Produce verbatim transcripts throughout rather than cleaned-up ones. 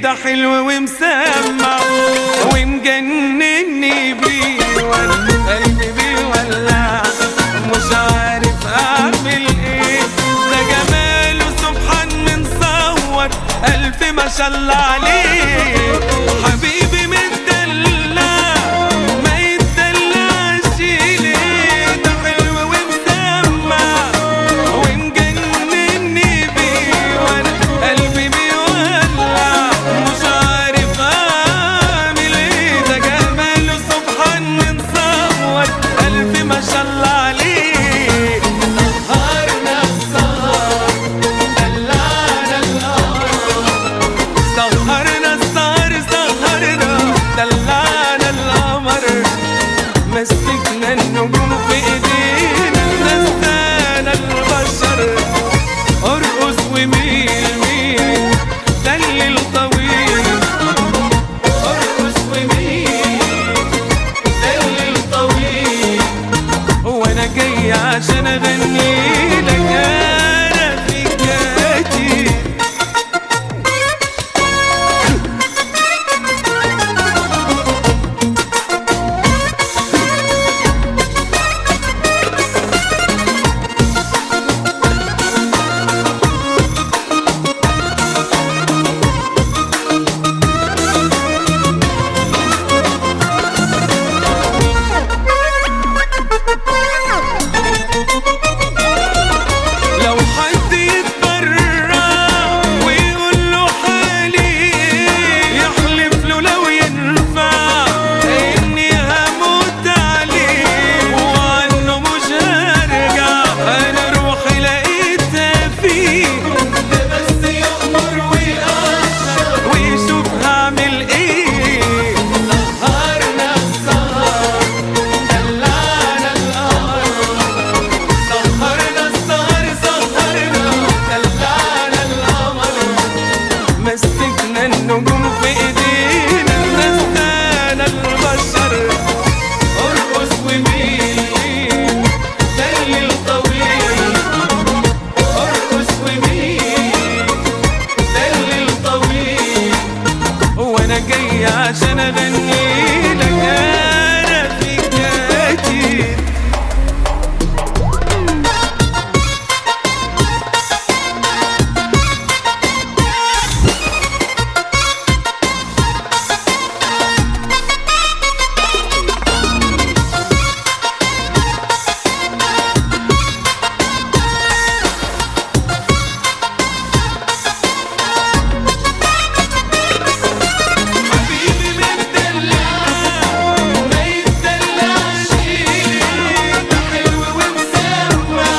ده حلو ومسمع ومجنني بيه، وانا قلبي بيولع مش عارف اعمل ايه. ده جماله سبحان من صور الف ما شاء الله عليه. حبيبي متدلع ما يتدلعش ليه، ده حلو ومسمع ومجنني بيه، وانا قلبي بيولع مش عارف اعمل ايه. ده جماله سبحان من صور الف ما شاء الله عليه. سهرنا السهر دلعنا القمر، سهرنا السهر سهرنا دلعنا القمر، مسكنا النجوم في ايدينا نسانا البشر. ارقص وميل ميل دلل طويل، ارقص وميل دلل طويل، وانا جاي عشان اغني لك انا في كاتي. لو حد يتبرع ويقول له حالي يحلف له لو ينفع اني هموت عليه وعنه مش هرجع. انا روحي لقيتها فيه، ده بس يأمر ويقشر ويشوف هعمل ايه. سهرنا السهر دلعنا القمر، سهرنا السهر سهرنا دلعنا القمر، مسكنا النجوم في ايدينا نسانا البشر. ارقص وميل دلل طويل، ارقص وميل دلل طويل، وانا جاي عشان اغني لك انا في كاتي. حبيبي متدلع ما يتدلعش ليه، ده حلو ومسمع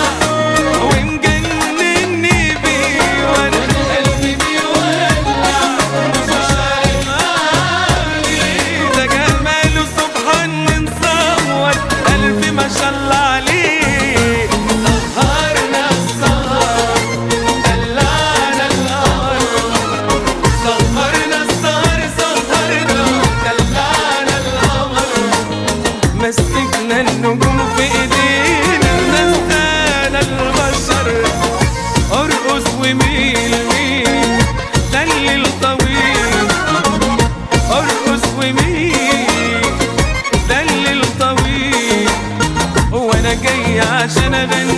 ومجنني بيه، وانا قلبي بيولع مش عارف اعمل ايه. ده جماله سبحان من صور الف ما شاء الله عليه. سهرنا السهر دلعنا القمر، سهرنا السهر سهرنا دلعنا القمر، مسكنا النجوم في ايدينا نسانا البشر. ارقص وميل ميل دلل طويل، ارقص وميل دلل طويل، وانا جاي عشان اغني